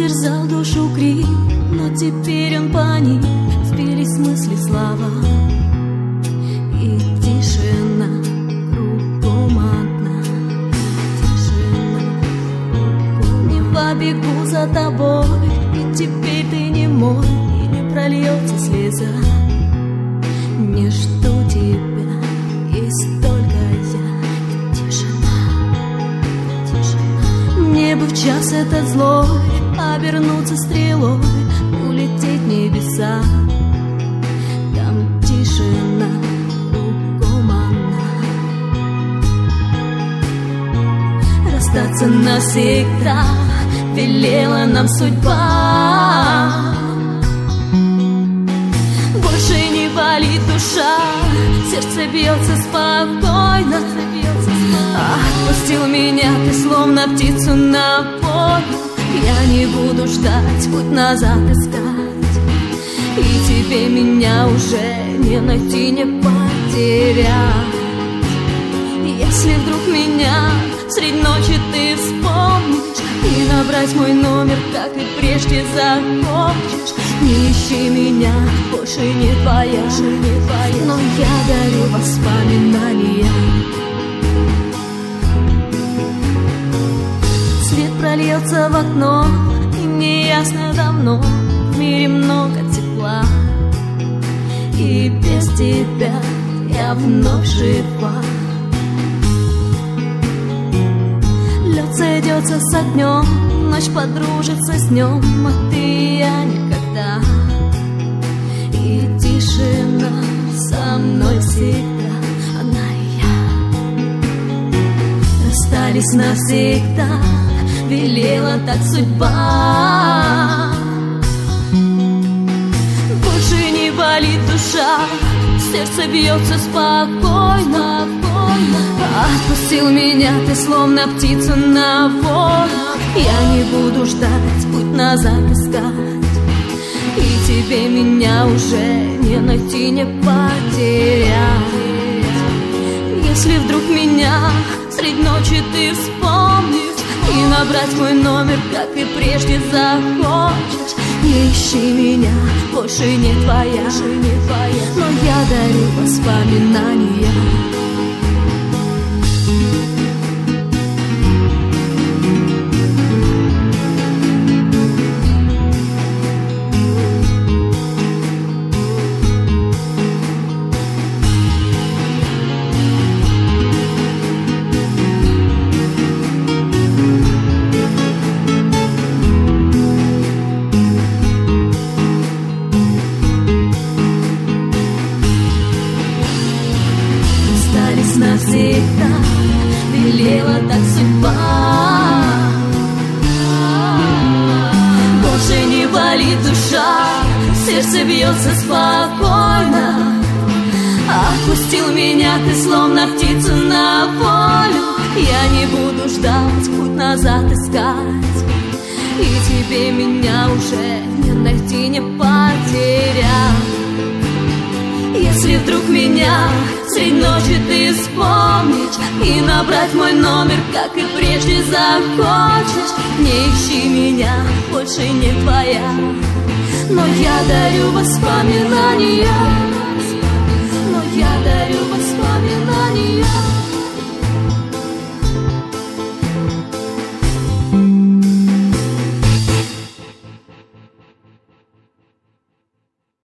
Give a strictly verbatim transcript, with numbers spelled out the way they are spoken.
терзал душу крик, но теперь он паник, сбились мысли, слова и тишина, кругом одна тишина, кругом. Не побегу за тобой, и теперь ты не мой, и не прольется слеза. Не жду тебя, есть только я и тишина, тишина. Мне бы в час этот злой обернуться стрелой, улететь в небеса. Там тишина, кругом она. Расстаться навсегда велела нам судьба. Больше не болит душа, сердце бьется спокойно. Отпустил меня ты, словно птицу на поле. Я не буду ждать, путь назад искать, и тебе меня уже не найти, не потерять. Если вдруг меня средь ночи ты вспомнишь и набрать мой номер, как и прежде захочешь, не ищи меня, больше не твоя, не твоя. Но я дарю воспоминания. Свет прольется в окно, и мне ясно давно, в мире много тепла, и без тебя я вновь жива. Лед сойдется с огнем, ночь подружится с днем, а ты и я никогда. И тишина со мной всегда, она и я. Расстались навсегда, велела так судьба. Больше не болит душа, сердце бьется спокойно. Отпустил меня ты, словно птицу на волю. Я не буду ждать, путь назад искать, и тебе меня уже не найти, не потерять. Если вдруг меня средь ночи ты вспомнишь и набрать мой номер, как и прежде захочешь, не ищи меня, больше не твоя, не твоя. Но я дарю воспоминания. Навсегда велела так судьба. Больше не болит душа, сердце бьется спокойно. Отпустил меня ты, словно птицу на волю. Я не буду ждать, путь назад искать, и тебе меня уже не найти, не потерять. Если вдруг меня средь ночи ты вспомнишь и набрать мой номер, как и прежде захочешь, не ищи меня, больше не твоя. Но я дарю воспоминания.